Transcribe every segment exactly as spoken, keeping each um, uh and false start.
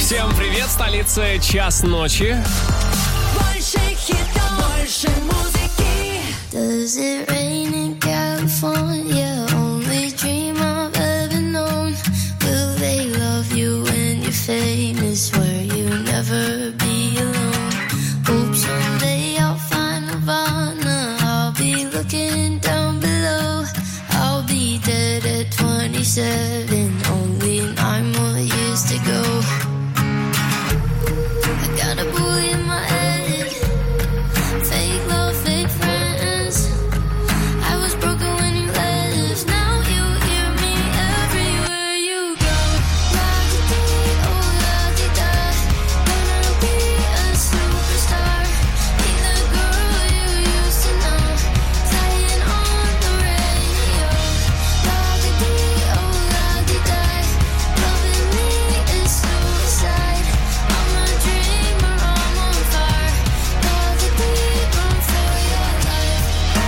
Всем привет, столица, час ночи. Больше хитов, больше музыки. Does it rain in California? Only dream I've ever known. Will they love you when you're famous? Where you never be alone. Hope someday I'll find Nirvana. I'll be looking down below. I'll be dead at twenty-seven. Only nine more years to go. Got a bully in my head. Fake love, fake friends. I was broken when you left. Now you hear me everywhere you go. La-di-dee, oh la-di-da. Gonna be a superstar. Be the girl you used to know. Playing on the radio. La-di-dee, oh la-di-da. Loving me is suicide. I'm a dreamer, I'm on fire. La-di-dee, run for your life.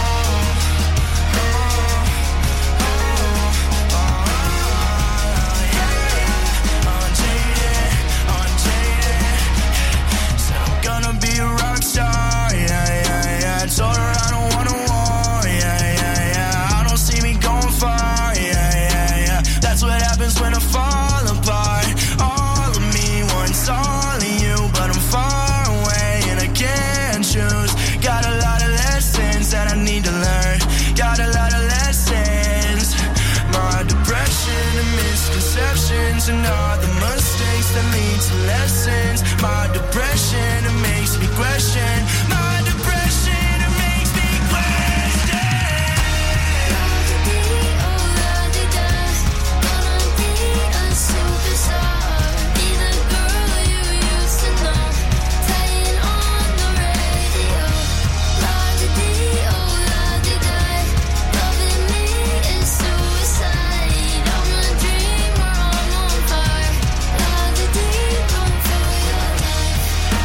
I'm gonna be a rock star, yeah, yeah, yeah. I told her I don't wanna war, yeah, yeah, yeah. I don't see me going far, yeah, yeah, yeah. That's what happens when I fall apart. All of me wants all of you, but I'm far away and I can't choose. Got a lot of lessons that I need to learn. Got a lot of lessons. My depression and misconceptions and all the mistakes that lead to lessons. My depression, it makes me question. My depression, it makes me question. La-di-dee, oh la-di-da. Gonna be a superstar. Be the girl you used to know. Playing on the radio. La-di-dee, oh la-di-da. Loving me is suicide. I'm a dreamer, I'm on fire. La-di-dee, run for your life.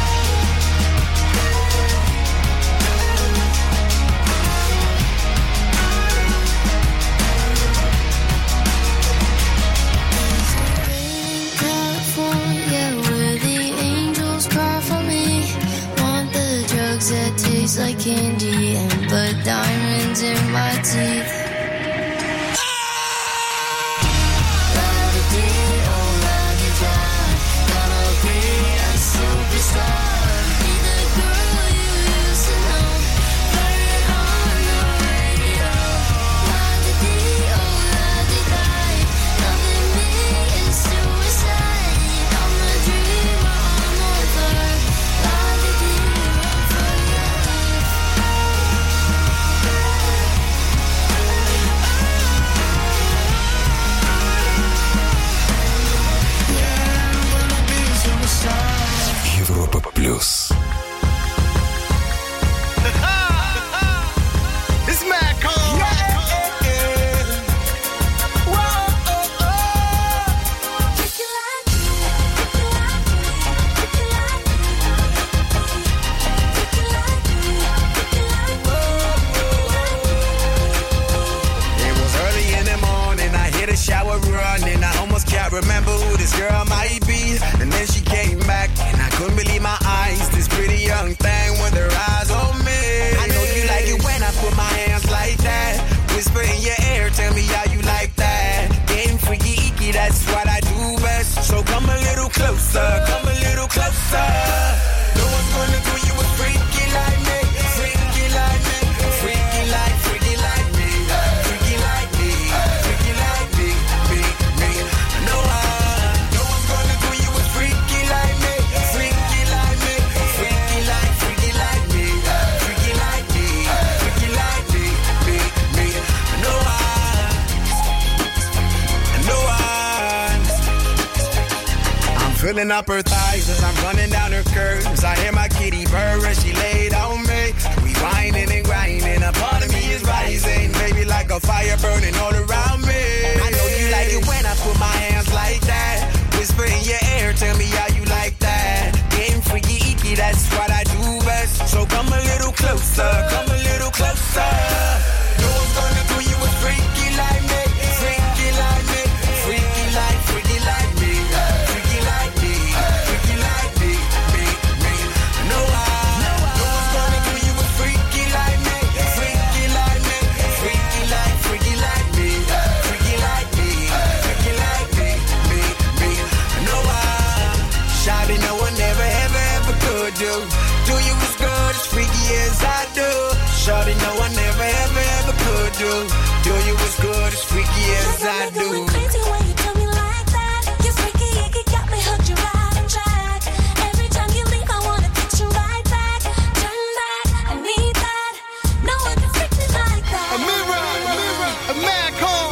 California, where the angels cry for me. Want the drugs that taste like candy and put diamonds in my teeth. La-di-dee, oh la-di-da. Gonna be a superstar. Be the girl you used to know. Playing on the radio. La-di-dee, oh la-di-da. Loving me is suicide. I'm a dreamer, I'm on fire. La-di-dee, run for your life. Yeah, I'm gonna be a superstar. Европа плюс. It's mad cold. Yeah. Whoa, oh, oh. It was early in the morning, I hit a shower running. I almost can't remember who this girl might be. And then she came back, and I couldn't believe my eyes. This pretty young thing with her eyes on me. I know you like it when I put my hands like that. Whisper in your ear, tell me how you like that. Getting freaky, icky, that's what I do best. So come a little closer, come a little closer. No one's gonna do you a freaky like me. Freaky like me, freaky like, freaky like me. Freaky like me, freaky like me, me, me. No one, no one's gonna do you a freaky like me. Freaky like me, freaky like, freaky like me. Freaky like me, freaky like me, me, me. No one, no one. I'm filling up her thighs as I'm running down her curves. I hear my kitty purr as she laid on me. We whining and grinding, a part of me is rising. Baby, like a fire burning all around me. I know you like it when I put my hands like that. Whisper in your ear, tell me how you like that. Getting freaky, icky, that's what I do best. So come a little closer, come a little closer. No one's gonna do you a freaky like me. Freaky like me, freaky like, freaky like me. Freaky like me. I Got me do. going crazy when you do me like that. You freaky, you got me hooked, you're right on track. Every time you leave, I wanna get you right back. Turn back, I need that. No one can freak me like that. A mirror, a mirror, a mad call.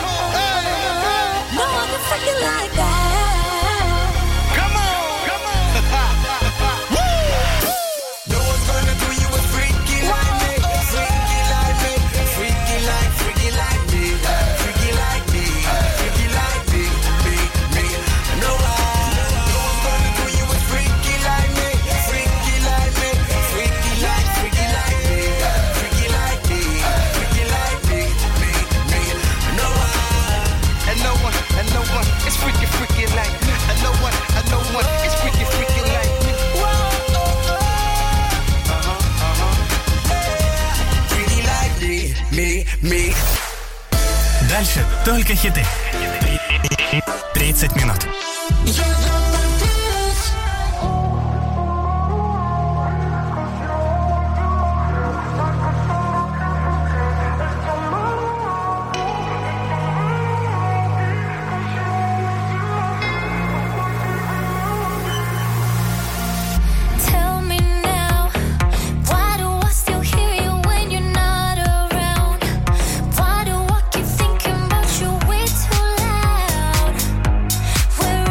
No one can freak you like that. Come on, come on. No one's gonna do you a freaky like me, freaky like me, freaky like, freaky like me, freaky like me, freaky like me, me, me. No one, no one's gonna do you a freaky like me, freaky like me, freaky like, freaky like me, freaky like me, freaky like me, me, me. No one, and no one, and no one is freaky, freaky like me. And no one, and no one is freaky, freaky like me. Freaky like me, me, me. Дальше только хиты. тридцать минут. Tell me now, why do I still hear you when you're not around? Why do I keep thinking about you way too loud? Where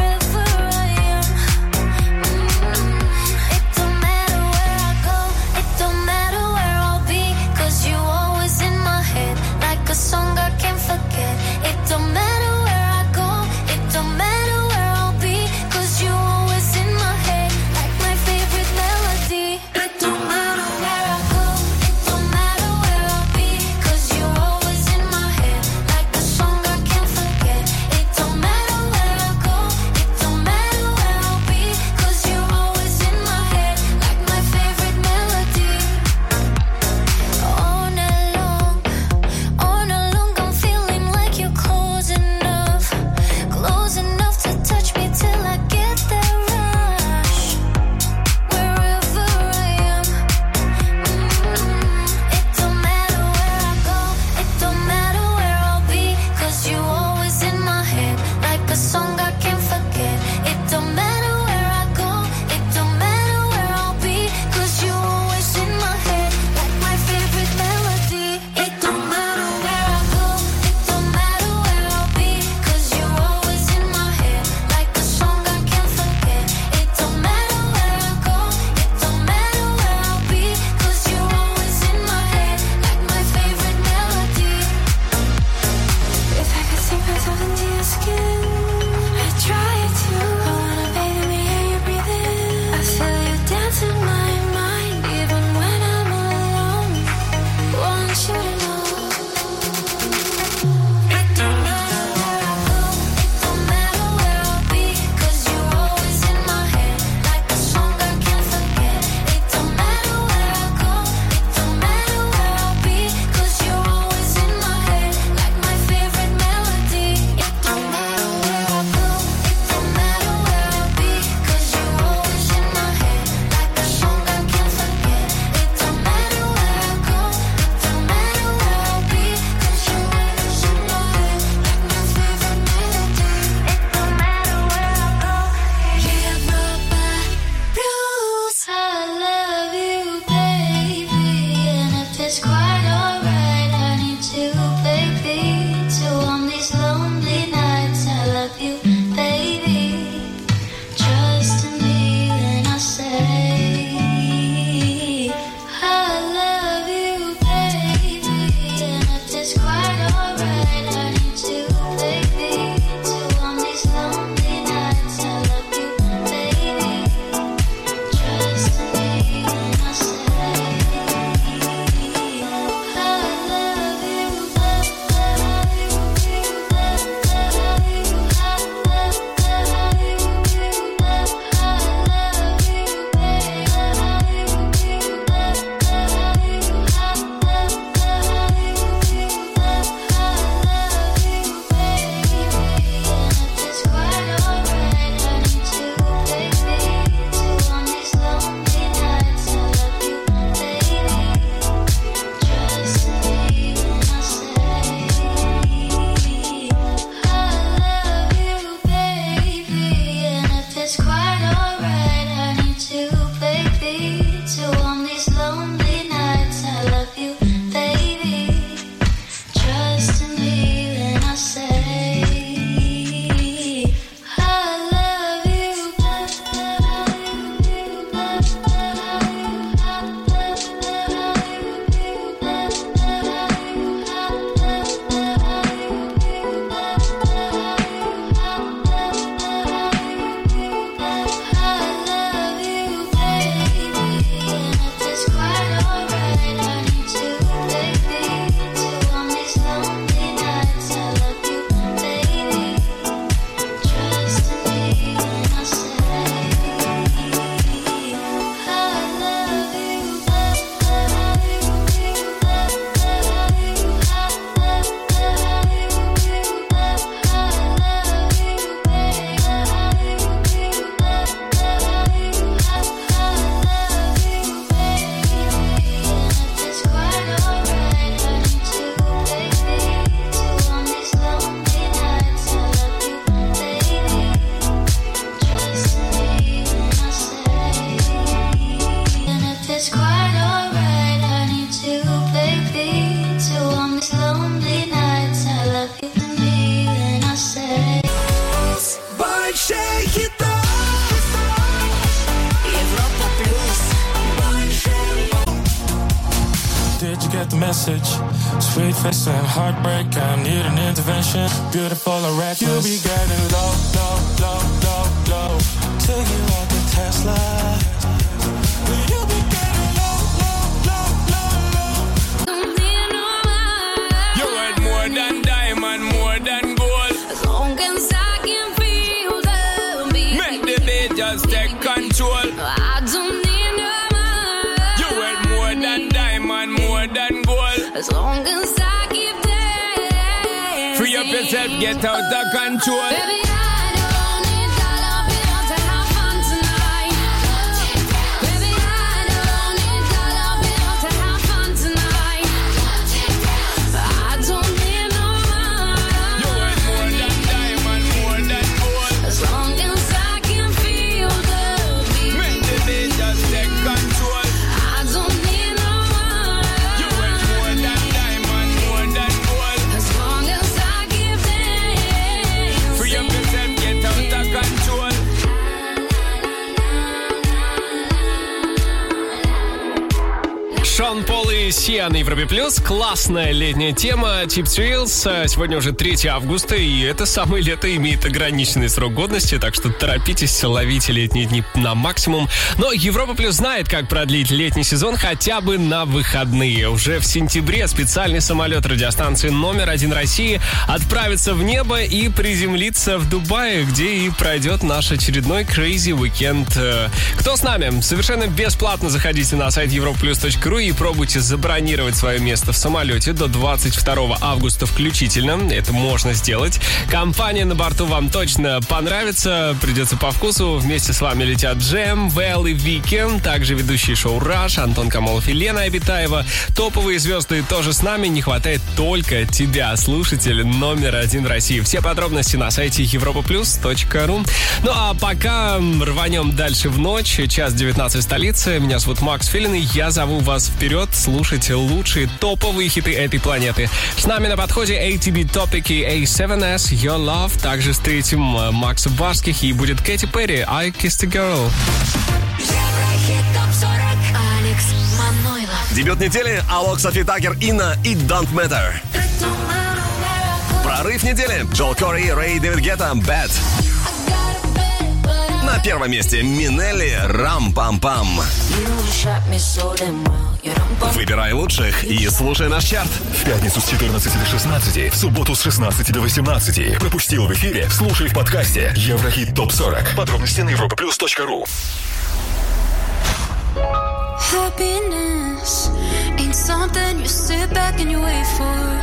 message. Sweet face and heartbreak, I need an intervention. Beautiful and reckless. You be getting low, low, low, low, low. Take you like a Tesla. You be getting low, low, low, low, low. Don't need no man. You want more than diamond, more than gold. As long as I can feel the beat. Make the beat just take control. I don't need no man. You want more than diamond, more than gold. As long as I keep dancing. Free up yourself, get out of control. Baby, I don't need dollar bill to have fun tonight. Baby, I don't need dollar bill to have fun tonight. I don't need no You money. want more than diamond, more than gold. As long as I can feel the beat. Make the beat just take control. I don't need no You money. want more than diamond, more than gold. As long as I keep dancing. Free up yourself, get out of control. Шон Пол и Сиа на Европе Плюс. Классная летняя тема. Cheap Thrills. Сегодня уже третьего августа, и это самое лето имеет ограниченный срок годности, так что торопитесь, ловите летние дни на максимум. Но Европа Плюс знает, как продлить летний сезон хотя бы на выходные. Уже в сентябре специальный самолет радиостанции номер один России отправится в небо и приземлится в Дубае, где и пройдет наш очередной Crazy Weekend. Кто с нами? Совершенно бесплатно заходите на сайт европа плюс точка ру и пробуйте забронировать свое место в самолете до двадцать второго августа включительно. Это можно сделать. Компания на борту вам точно понравится, придется по вкусу. Вместе с вами летят Джем, Вэл и Вики, также ведущие шоу «Раш», Антон Камолов и Лена Обитаева. Топовые звезды тоже с нами. Не хватает только тебя, слушатель номер один России. Все подробности на сайте европа плюс точка ру. Ну а пока рванем дальше в ночь. Час девятнадцать, столица. Меня зовут Макс Филин, и я зову вас вперед слушать лучшие топовые хиты этой планеты. С нами на подходе эй ти би Topic и эй севен эс Your Love. Также встретим Макса Барских и будет Кэти Перри I Kissed a Girl. Еврохит топ сорок. Алекс Манойлов. Дебют недели Алок, Софи Такер, Инна и Don't Matter. Прорыв недели Джоэл Кори, Рэй, Дэвид Гетта, Bad. На первом месте Минелли, Рам-Пам-Пам. Выбирай лучших и слушай наш чарт. В пятницу с четырнадцати до шестнадцати, в субботу с шестнадцати до восемнадцати. Пропустил в эфире? Слушай в подкасте Еврохит топ сорок. Подробности на европа плюс точка ру. Happiness ain't something you sit back and you wait for.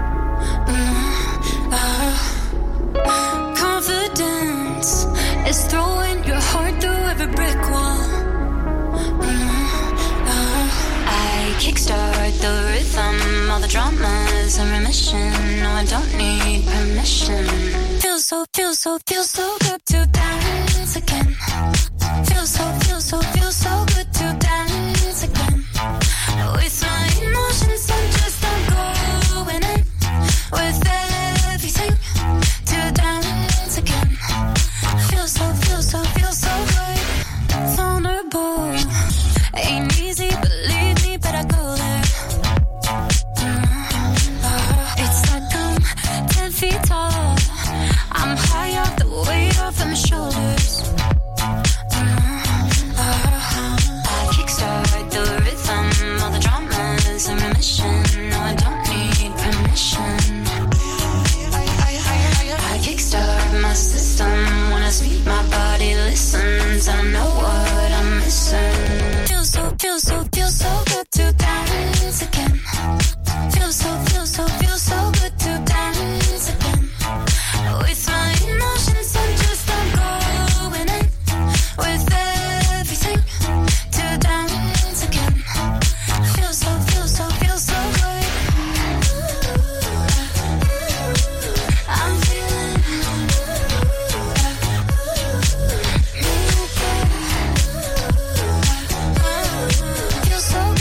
Mm, uh, confidence is throwing your heart through every brick wall. Mm, uh, I kickstart the rhythm, all the dramas in remission. No, I don't need permission. Feels so, feels so, feels so good to dance again. Feels so, feels so, feels so good to dance again. With my emotions, I'm just not going in. With everything to dance again. Feels so, feels so, feels so good. Vulnerable. Ain't easy, believe me, but I go there. Mm, it's like I'm ten feet tall. I'm high off the weight off of my shoulders. I know what I'm missing. Feels so, feels so, feels so good to dance again. Feels so, feels so, feels so good to dance again. With my emotions, I'm just not going in. With everything to dance again. Feels so, feels so, feels so good. I'm feeling. Feels so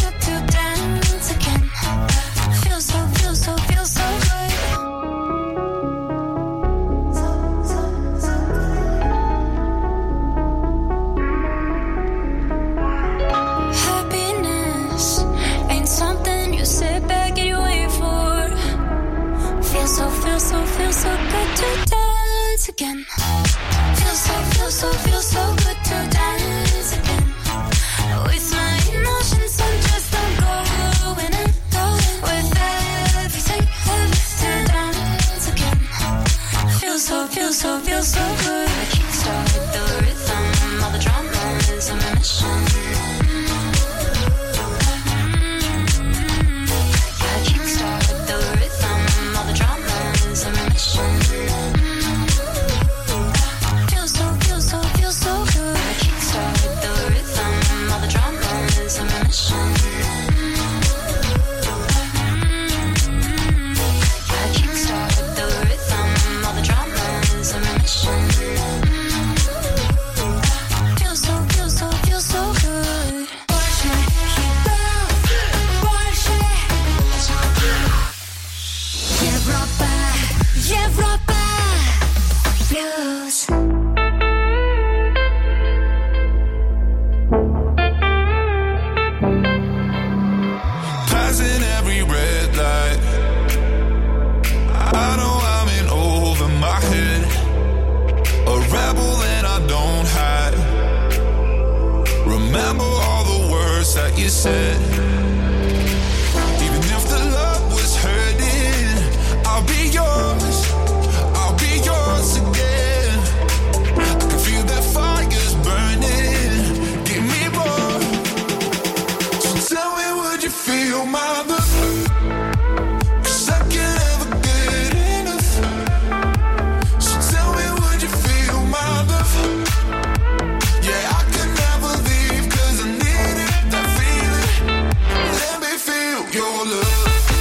you said. Even if the love was hurting, I'll be yours, I'll be yours again. I can feel that fire's burning, give me more. So tell me, would you feel my love? 'Cause I can't ever get enough. So tell me, would you feel my love? Yeah, I could never leave 'cause I needed that feeling. Let me feel your love.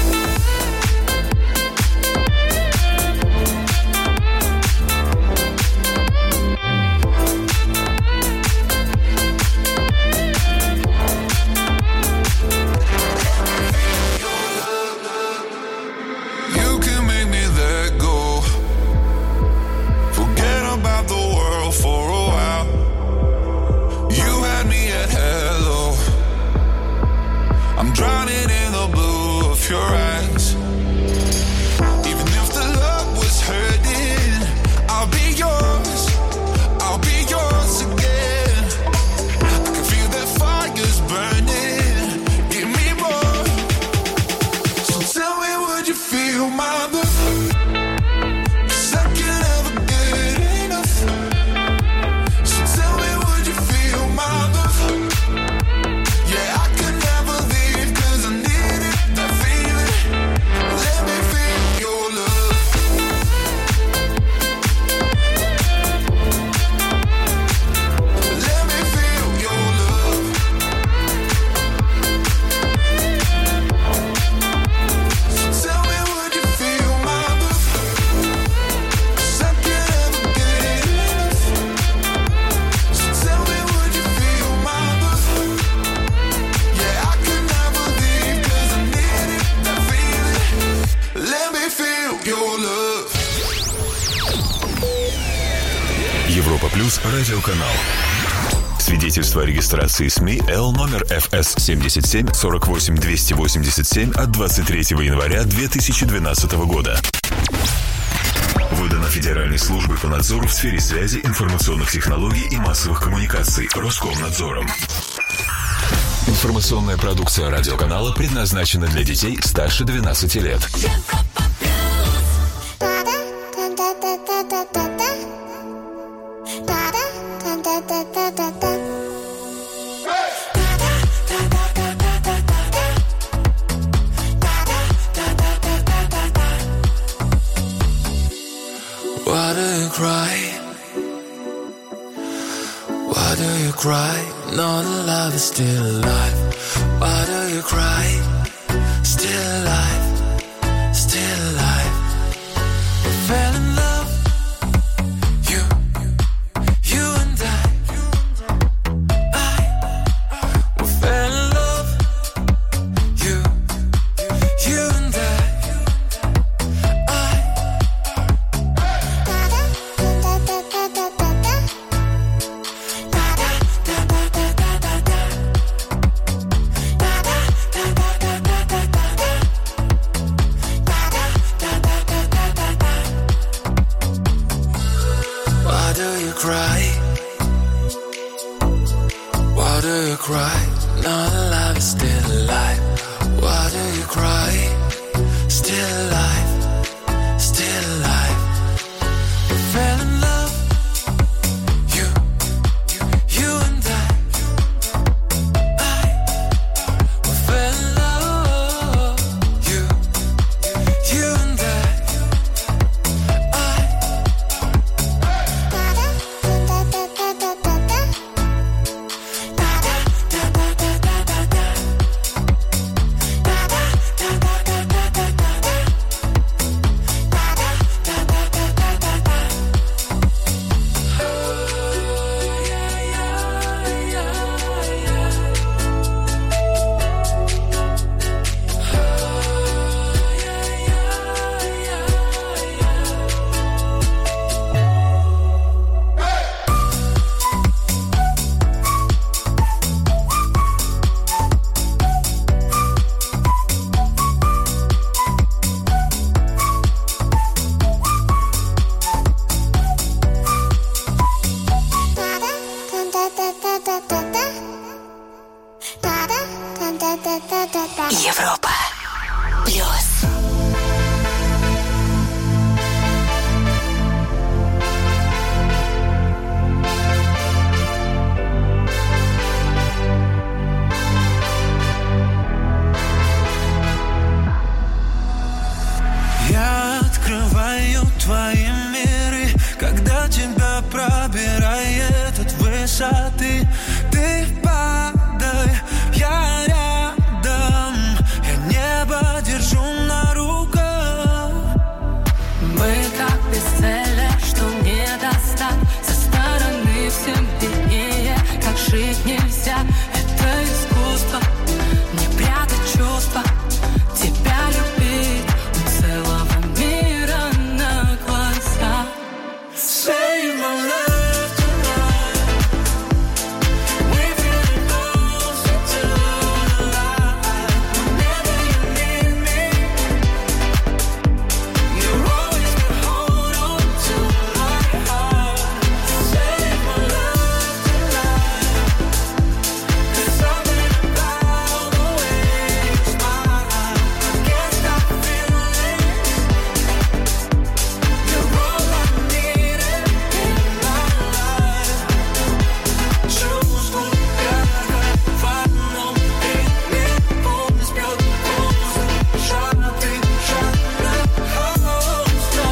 You can make me let go. Forget about the world for a while. You had me at hello. I'm drowning in the blue of your eyes. Even if the love was hurting, I'll be yours, I'll be yours again. I can feel that fire's burning, give me more. So tell me, would you feel my love? 'Cause I can't ever get enough. So tell me, would you feel my love? Yeah, I could never leave 'cause I needed that feeling. Let me feel your love. Let me feel your love. So tell me, would you feel my love? 'Cause I can't ever get enough. So tell me, would you feel my love? Yeah, I could never leave 'cause I needed that feeling. Let me feel your love. Европа плюс радиоканал. Свидетельство о регистрации СМИ Л номер эф эс семьдесят семь сорок восемь двести восемьдесят семь от двадцать третьего января две тысячи двенадцатого года. Выдано Федеральной службой по надзору в сфере связи, информационных технологий и массовых коммуникаций Роскомнадзором. Информационная продукция радиоканала предназначена для детей старше двенадцати лет. Why do you cry? Why do you cry? No, the love is still alive. Why do you cry? Still alive, still alive. We fell in love, you, you and I. I, we fell in love, you, you and I. I. Why do you cry? Why do you cry? No, the love is still alive. Why do you cry? Still alive, still alive. We fell in love, you, you and I. I, we fell in love, you, you and I. I. Европа плюс. Я открываю твои миры, когда тебя пробирает от высоты. Ты падай, я рядом, я небо держу на руках. Мы как бестселлер, что не достать. Со стороны всем виднее, как жить нельзя. Это искусство, не прятать чувства, тебя любить у целого мира на глаза. Save my love tonight. We're feeling closer to the light. Whenever you need me, you're always gonna hold on to my heart. Save my love tonight. There's something about the way you smile. I can't stop feeling. You're all I needed in my life. Чувствую, как в одном ритме полностью полностью шагай, шагай, oh,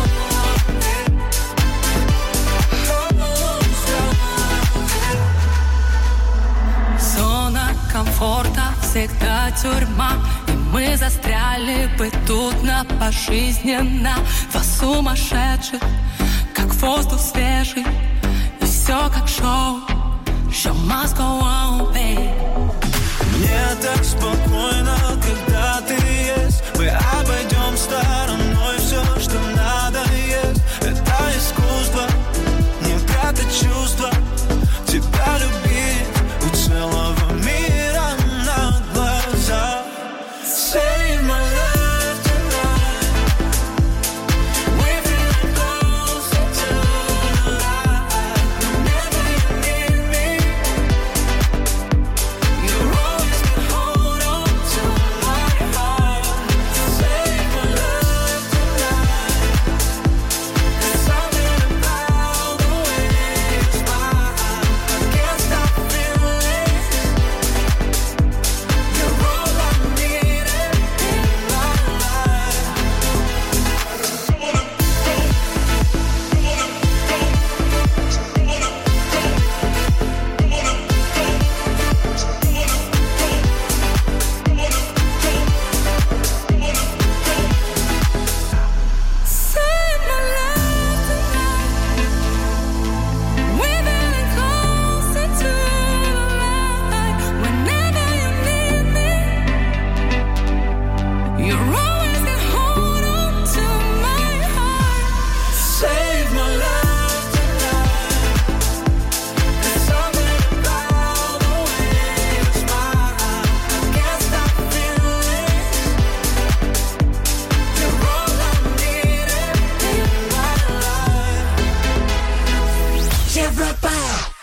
Зона комфорта всегда тюрьма, и мы застряли бы тут на пожизненно. Два сумасшедших, как воздух свежий, и все как шоу. Show must go on, babe. Мне так спокойно, когда ты есть. Мы обойдем стороной все, что надо есть. Это искусство, не прятать чувства, тебя любить у целого мира на глаза. Save my love tonight. We're feeling closer to the light. Whenever you need me, you're always gonna hold on to my heart. Save my love tonight. There's something about the way you smile. I can't stop feeling. You're all I needed in my life. Save my love tonight. We're feeling closer to the light. Whenever you need me, you're always gonna hold on to my heart. Save my love tonight. There's something about the way you smile. I can't stop feeling. You're all I needed in my life. Европа.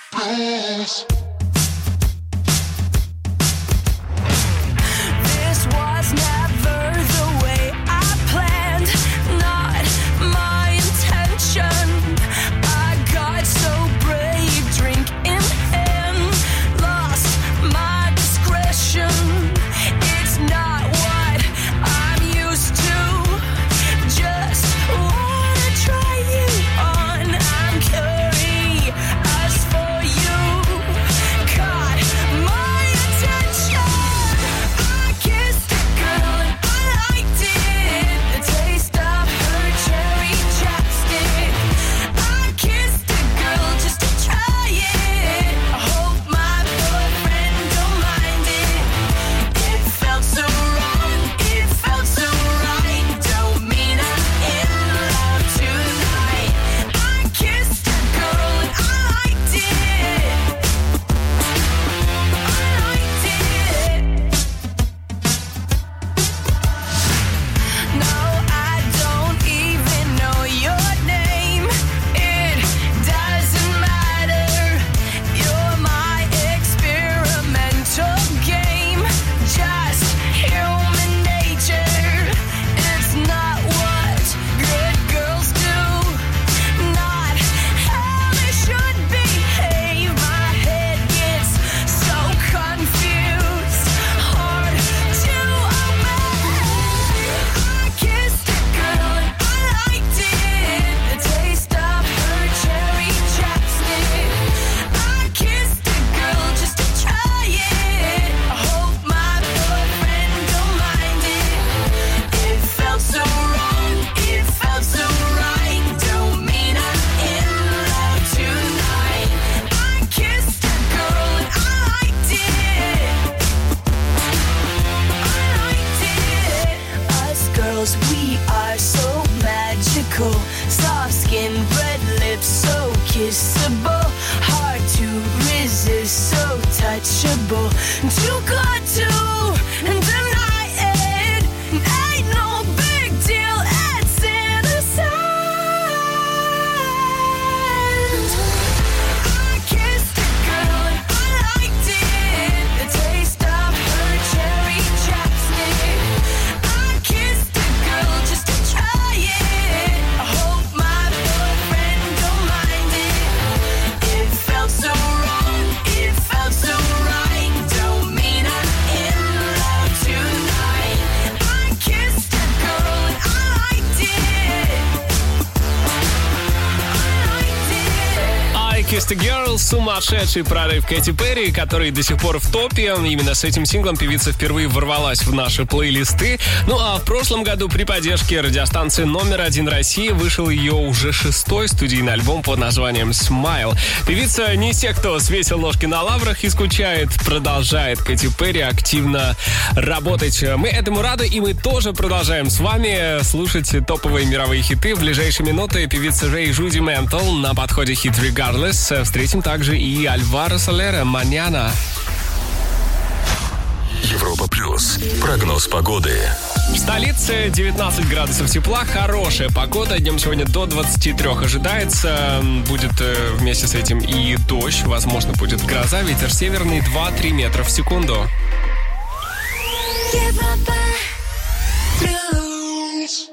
This was never the way I planned, not my intention. I got so brave, drink in hand, lost my discretion. It's not what I'm used to. Just wanna try you on. I'm curious for you. был сумасшедший прорыв Кэти Перри, который до сих пор в топе. Именно с этим синглом певица впервые ворвалась в наши плейлисты. Ну а в прошлом году при поддержке радиостанции номер один России вышел ее уже шестой студийный альбом под названием «Smile». Певица не из тех, кто свесил ножки на лаврах и скучает. Продолжает Кэти Перри активно работать. Мы этому рады, и мы тоже продолжаем с вами слушать топовые мировые хиты. В ближайшие минуты певица Рэй Жуди Ментл, на подходе хит «Regardless». Встретим также и Альваро Солера «Маньяна». Европа Плюс. Прогноз погоды. В столице девятнадцать градусов тепла, хорошая погода. Днем сегодня до двадцати трёх ожидается. Будет э, вместе с этим и дождь. Возможно, будет гроза. Ветер северный два-три метра в секунду. Европа Плюс.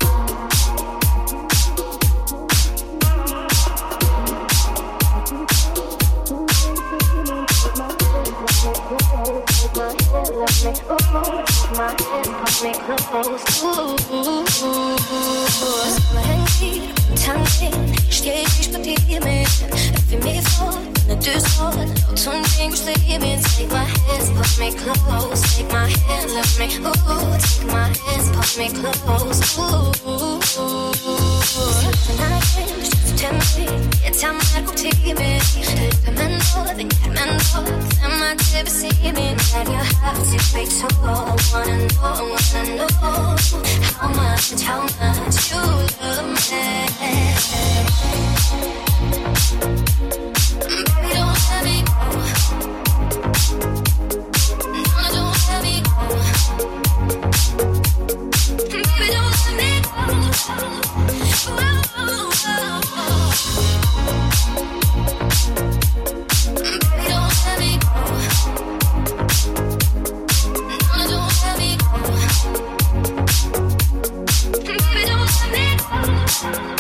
Tanzen, steh ich bei dir mit. Öffne mir vor, ne Tür vor, laut und den Stimmen. Take my hands, push me close. Take my hand, let me, ooh. Take my hands, push me close, ooh. Tonight, tempting, jetzt haben wir gut Team. Hilfe mir nur, wenn ich mir nur, wenn man dir besehen. Let your heart to be told. Wanna know, wanna know how much, how much you love me. Baby, don't let me go. No, don't let me go. Baby, don't let me go. Oh, oh, oh. Baby, don't let me go. No, don't let me go. Baby, don't let me go.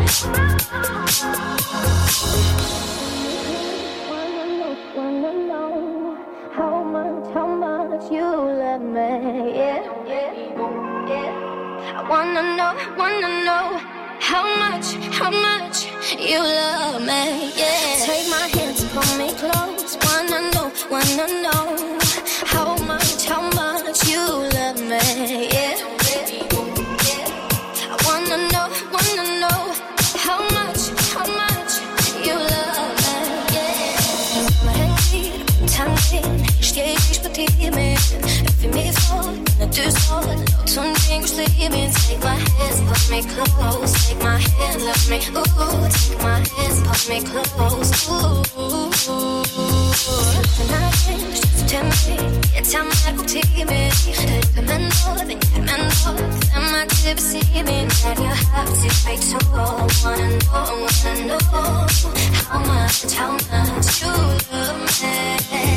Wanna know how much, how much you love me, yeah, yeah, yeah. I wanna know, wanna know how much, how much you love me, yeah. Take my hands, pull me close. Wanna know, wanna know how much, how much you love me, yeah. I wanna know, wanna know how much, how much you love me, yeah. Tanzen, steh ich bei dir mit. Öffne mir vor, ne Tür vor, laut und den Stimmen. Take my hands, push me close. Take my hand, let me, ooh. Take my hands, push me close, ooh. Tonight, tempting, jetzt haben wir gut Team. Hilfe mir nur, wenn ich mir nur, wenn man dir besehen. Let your heart to be told. Wanna know, wanna know how much, how much you love me.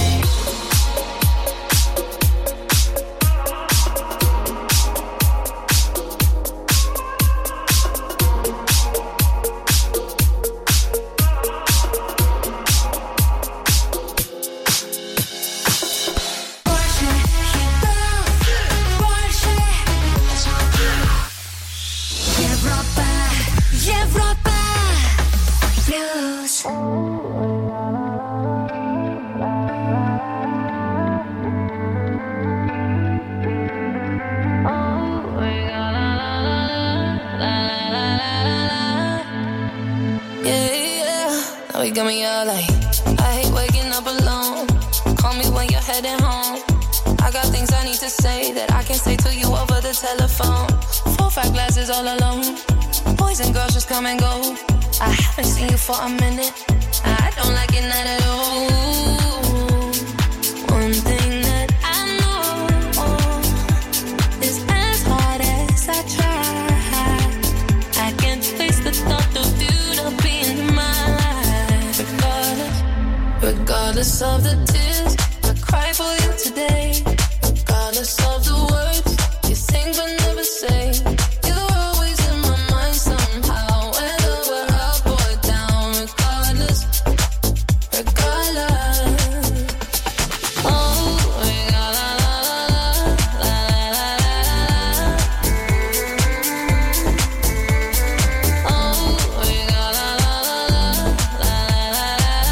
Got me all like, I hate waking up alone. Call me when you're heading home. I got things I need to say that I can't say to you over the telephone. Four, five glasses all alone. Boys and girls just come and go. I haven't seen you for a minute. I don't like it not at all. One thing that I know is as hard as I try, I can't face the thought of you not being mine. Regardless of the tears I cry for you today, regardless of the words you sing but never say, you're always in my mind somehow. Whether we're up or down, regardless, regardless. Oh, la la la la la la la. Oh, la la la la la la la.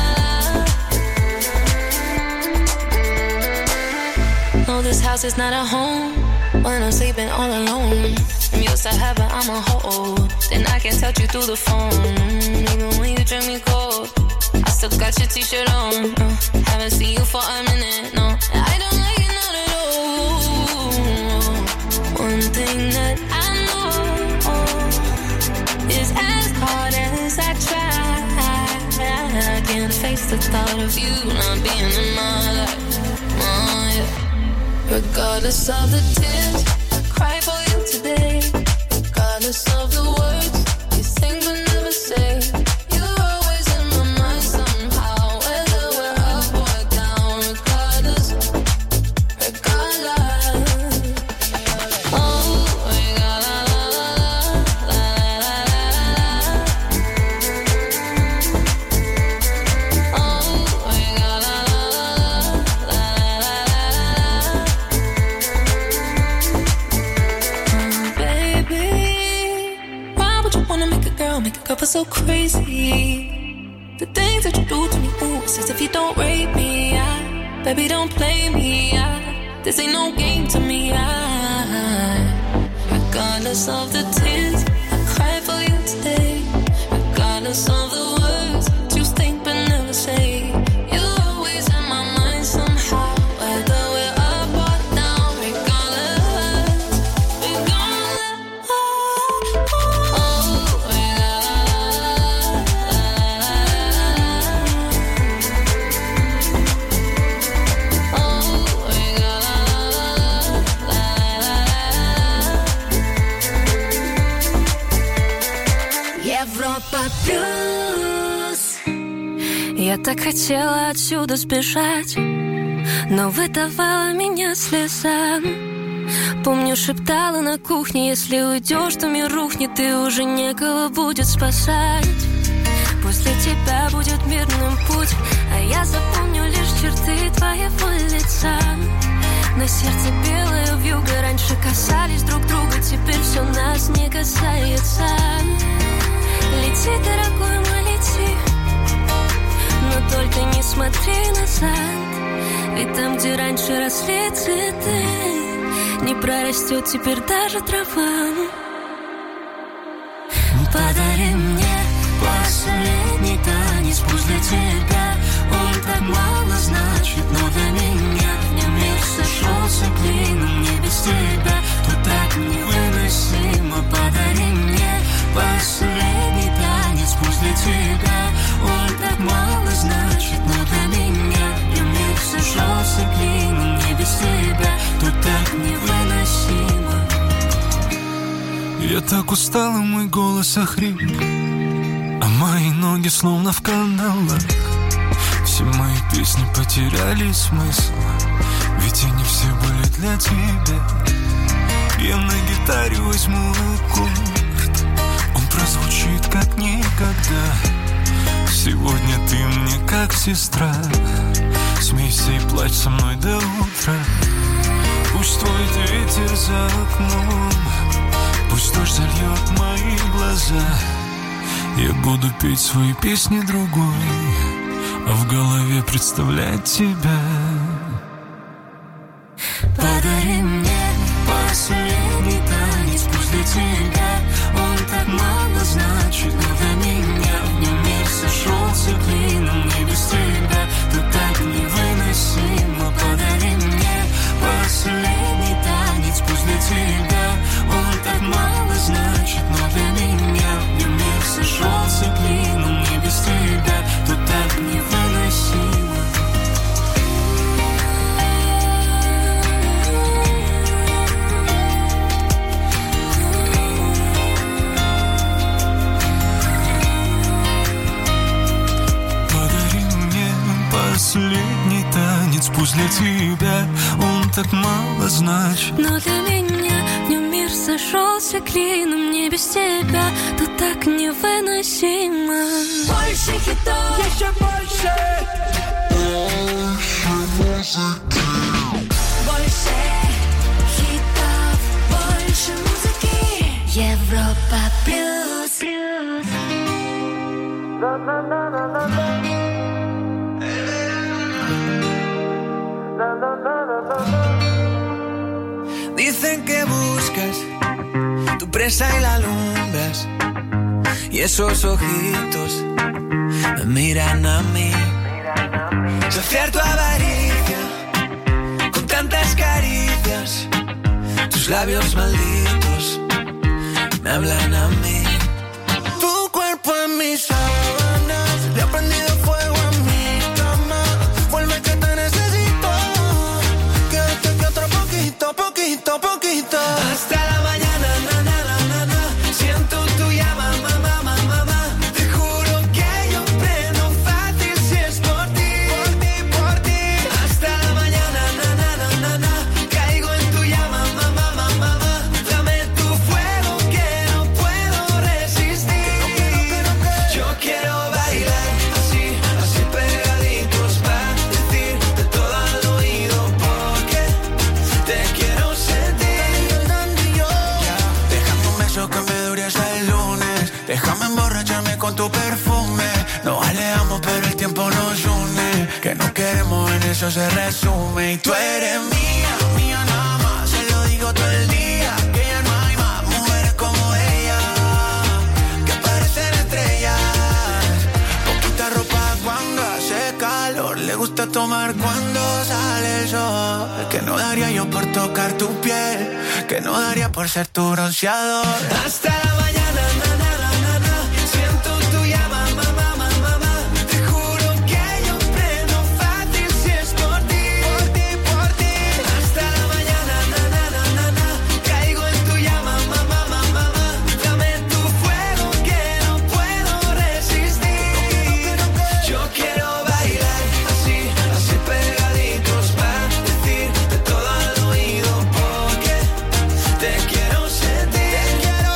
house is not a home. When I'm sleeping all alone, I'm used to heaven, I'm a hoe. Then I can touch you through the phone. Even when you drink me cold, I still got your t-shirt on. uh, Haven't seen you for a minute, no. I don't like it, not at all. One thing that I know is as hard as I try, I can't face the thought of you not being in my life. Oh, yeah. Regardless of the tears I cry for you today, regardless of the words you think but never say, you're always in my mind somehow, whether we're up or down. Regardless, regardless. Oh, regardless, la la la la la. Oh, regardless, la la la la la. Baby, why would you wanna make a girl, make a girl feel so crazy? The things that you do to me, ooh, it's as if you don't rape me. I, baby, don't play me. I, this ain't no game to me. I, regardless of the tears I cry for you today, regardless of the words you think but never say, you're always in my mind somehow, whether we're up or down. Regardless, regardless. Oh, regardless, la la la la. Oh, regardless, la la la la. Европа плюс. Я так хотела отсюда сбежать, но выдавала меня слезам. Помню, шептала на кухне: если уйдешь, то мир рухнет, и уже некого будет спасать. После тебя будет мирным путь, а я запомню лишь черты твоего лица. На сердце белое вьюга, раньше касались друг друга, теперь все нас не касается. Лети, дорогой мой, лети, но только не смотри назад. Ведь там, где раньше росли цветы, не прорастет теперь даже трава. Подари мне последний танец, пусть для тебя он так мало значит, но для меня в нем мир сошелся клином. Мне без тебя тут так невыносимо. Подари мне последний танец, пусть для тебя он так мало значит, но для меня в нем мир сошелся клином. Мне без тебя тут так невыносимо. Я так устал, и мой голос охрип, а мои ноги словно в кандалах. Все мои песни потеряли смысл, ведь они все были для тебя. Я на гитаре возьму аккорд, он прозвучит как никогда. Сегодня ты мне как сестра, смейся и плачь со мной до утра. Пусть твой ветер за окном, пусть дождь зальет мои глаза. Я буду петь свои песни другой, а в голове представлять тебя. Подари мне последний танец, пусть для тебя он так мало значит, но для меня в нем мир сошелся клином. Мне без тебя тут так невыносимо. Подари мне последний танец, пусть для тебя он так мало значит, но для меня в нем мир сошелся клином. Мне без тебя тут так невыносимо. Последний танец, пусть для тебя он так мало значит, но для меня в нем мир сошелся клином. Мне без тебя тут так невыносимо. Больше хитов, еще больше. Больше хитов, больше музыки. Европа плюс. presa y la alumbras. Y esos ojitos me miran a mí. Saciar tu avaricia con tantas caricias. Tus labios malditos me hablan a mí. Tu cuerpo en mis sábanas, le ha prendido fuego a mi cama. Vuelve que te necesito. Quédate que otro poquito, poquito, poquito. Hasta la mañana, na, na, na, na, na. Siento tu llama, mamá, mamá, mamá. Te juro que yo prendo fácil si es por ti, por ti, por ti. Hasta la mañana, na, na, na, na, na. Caigo en tu llama, mamá, mamá, mamá. Dame tu fuego que no puedo resistir. Yo quiero bailar así, así pegaditos pa' decirte todo al oído porque te quiero sentir. Déjame un beso que me dure hasta el lunes. Déjame emborracharme con tu perfume. Nos alejamos pero el tiempo nos une. Que no queremos en eso se resume. Y tú eres mía, mía nada más. Se lo digo todo el día. Que ya no hay más mujeres como ella, que parecen estrellas. Poquita ropa cuando hace calor. Le gusta tomar cuando sale el sol. Que no daría yo por tocar tu piel. Que no daría por ser tu bronceador. Hasta la mañana, na, na, na, na, na. Siento tu llama, mamá, mamá, mamá. Te juro que yo prendo fácil si es por ti, por ti, por ti. Hasta la mañana, na, na, na, na, na. Caigo en tu llama, mamá, mamá, mamá. Dame tu fuego que no puedo resistir. Yo quiero bailar así, así pegaditos pa' decirte todo al oído porque te quiero sentir.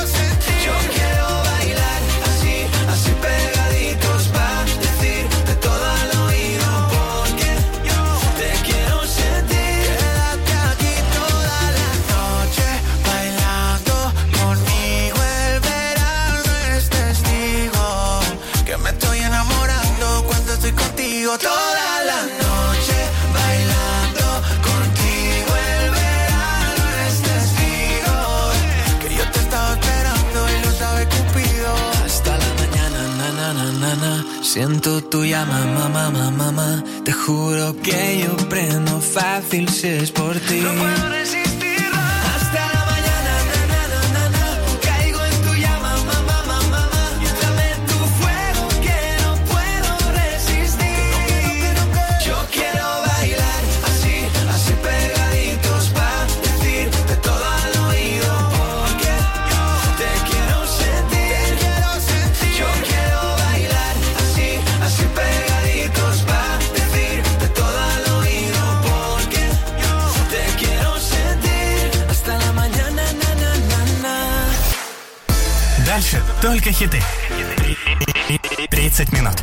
Yo quiero bailar así, así pegaditos pa' decirte todo al oído porque te quiero sentir. Quédate aquí toda la noche bailando conmigo. El verano es testigo que me estoy enamorando cuando estoy contigo. Toda la noche bailando contigo. El verano es testigo que yo te estaba esperando y lo sabe Cupido. Hasta la mañana, na, na, na, na, na. Siento tu llama, mamá, mamá, mamá. Te juro que yo prendo fácil si es por ti. No puedo resistir. Hasta la mañana, na, na, na, na, na. Caigo en tu llama, mamá, mamá, mamá. Dame tu fuego que no puedo resistir. Yo quiero bailar así, así pegaditos pa' decirte todo al oído porque te quiero sentir. Yo quiero bailar así, así pegaditos pa' decirte todo al oído porque te quiero sentir. Hasta la mañana, na, na, na, na. Дальше только хиты. тридцать минут.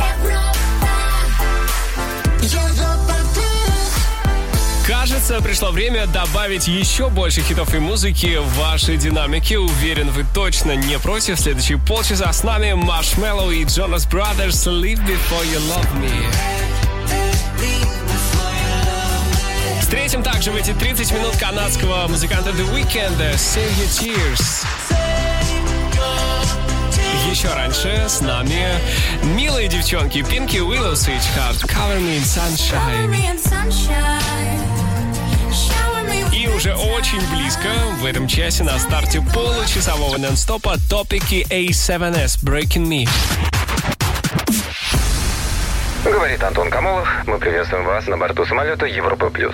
Кажется, пришло время добавить еще больше хитов и музыки в ваши динамики. Уверен, вы точно не против. Следующие полчаса с нами Marshmello и Jonas Brothers Live Before You Love Me. Встретим также в эти тридцать минут канадского музыканта The Weeknd Save Your Tears. Еще раньше с нами милые девчонки Pinky Willow Sweetheart Cover Me in Sunshine. И уже очень близко в этом часе на старте получасового нон-стопа топики эй севен эс Breaking Me. Говорит Антон Камолов. Мы приветствуем вас на борту самолета Европа Плюс.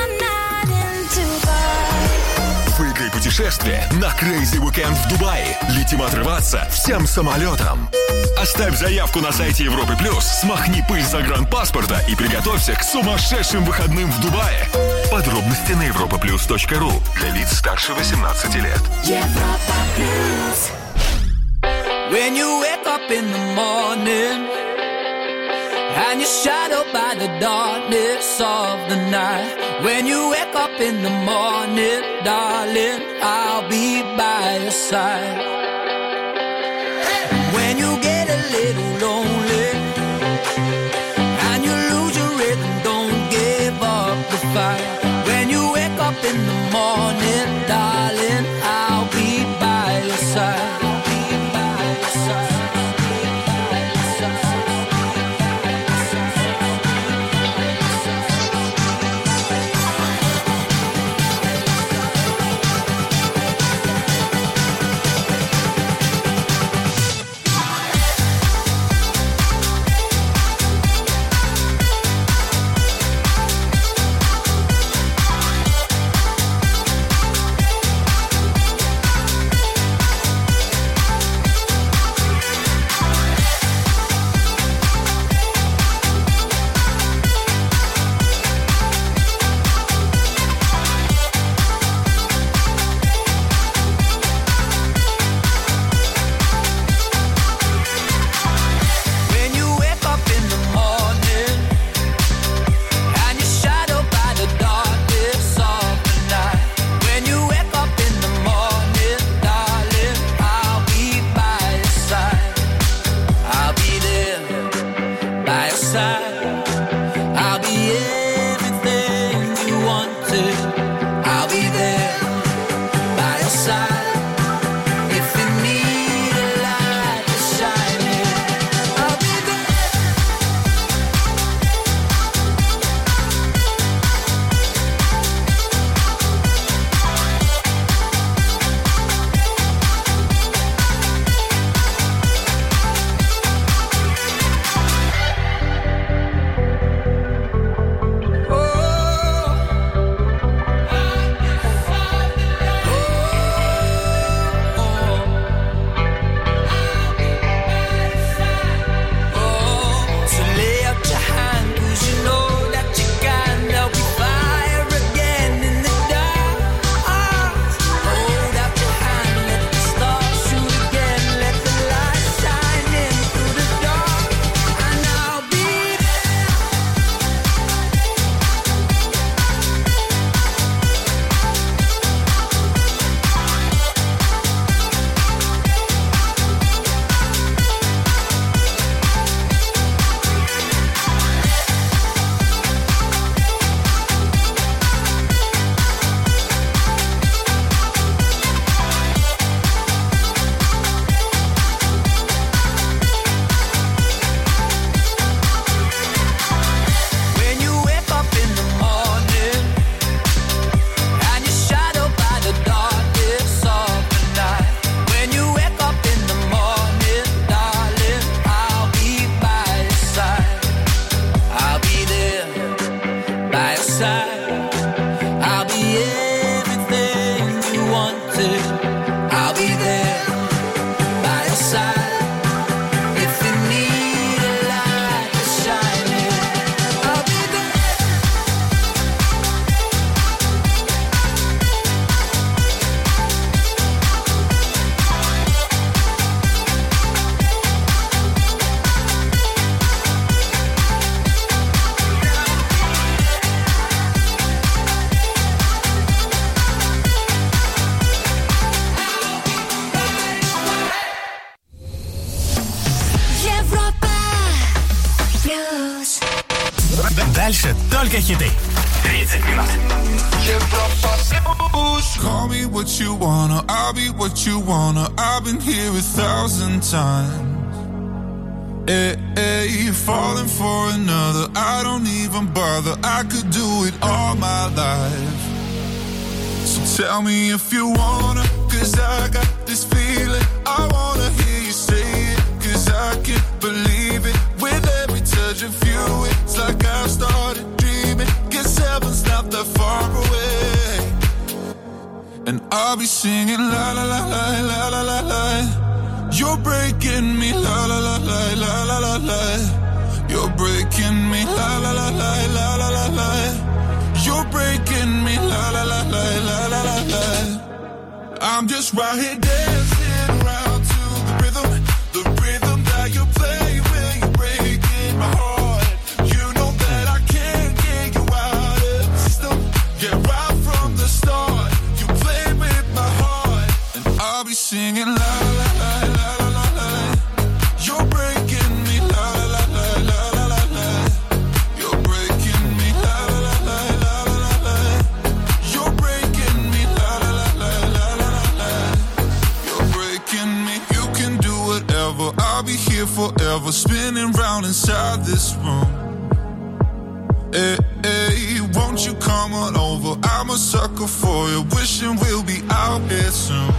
Выиграй путешествие на Crazy Weekend в Дубае. Летим отрываться всем самолетом. Оставь заявку на сайте Европы Плюс, смахни пыль загранпаспорта и приготовься к сумасшедшим выходным в Дубае. Подробности на европа плюс точка ру для лиц старше восемнадцати лет. Европа Плюс. When you wake up in the morning and you're shadowed by the darkness of the night. When you wake up in the morning, darling, I'll be by your side. When you get a little lonely and you lose your rhythm, don't give up the fight. When you wake up in the morning, darling, I'll be by Дальше только хиты. тридцать минут. Call me what you wanna, I'll be what you wanna. I've been here a thousand times. Hey, hey, you're falling for another. I don't even bother. I could do it all my life. So tell me if you wanna, cause I got this feeling. I wanna hear you say it, cause I can't believe it. With every touch of you, it's like I've started dreaming. Guess heaven's not that far away. And I'll be singing la la la la la la la la. You're breaking me la la la la la la la la. You're breaking me la la la la la la la la. You're breaking me la la la la la la la la. I'm just right here dancing around to the rhythm, the rhythm that you play when you're breaking my heart. You know that I can't get you out of the system. Yeah, right from the start, you play with my heart, and I'll be singing la la la la la la la. You're breaking me la la la la la la la. You're breaking me la la la la la la la. You're breaking me la la la la la la la. You're breaking me. You can do whatever. I'll be here forever, spinning round inside this room. Hey, hey, won't you come on over? I'm a sucker for you, wishing we'll be out here soon.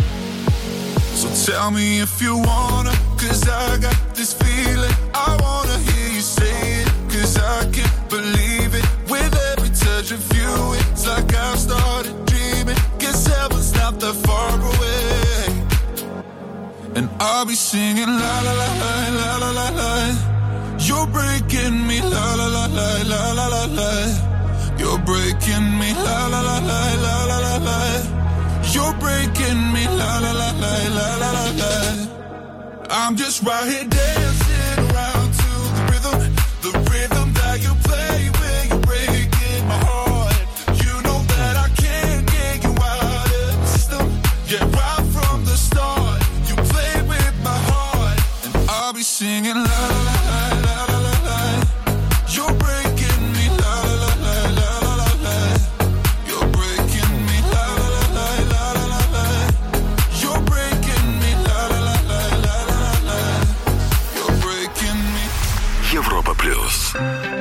So tell me if you wanna, cause I got this feeling. I wanna hear you say it, cause I can't believe it. With every touch of you, it's like I've started dreaming. Guess heaven's not that far away. And I'll be singing la la la la la la la la. You're breaking me la la la la la la la la. You're breaking me la la la la la la la la. You're breaking me la la la la la la la la. I'm just right here dancing around to the rhythm, the rhythm that you play when you're breaking my heart. You know that I can't get you out of the system. Yeah, right from the start, you play with my heart, and I'll be singing la la la la la la la. You're breaking me la la la la la la la. You're breaking me la la la la la la la. You're breaking me la la la la la la la. You're breaking me. Европа плюс.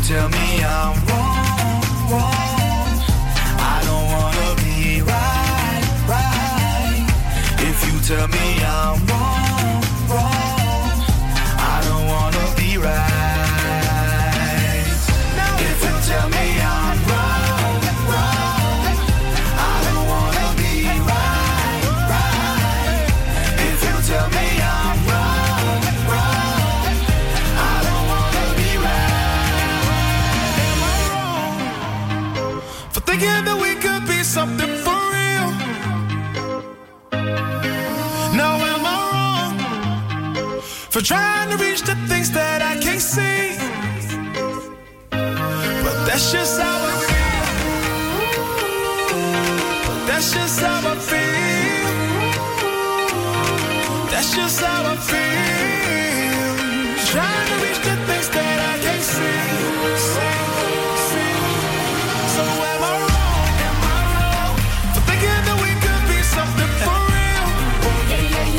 tell me I'm wrong, wrong, I don't wanna be right, right. If you tell me I'm wrong, wrong, I don't wanna be right. If you tell me I'm wrong, wrong, I don't wanna be right, right. If you tell me I'm wrong, wrong, I don't wanna be right. Am I wrong for thinking that we could be something for real? Now am I wrong for trying to reach the things that I can't see? But that's just how I feel. But that's just how I feel. That's just how I feel. Trying to reach the things that I can't